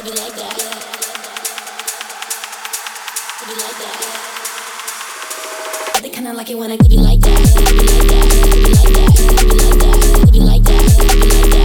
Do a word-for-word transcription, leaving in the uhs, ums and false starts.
to be like that. To be like that. They kinda like it when I give you like that. To be like that. To be like that. To be like that. To be like that. To be like that.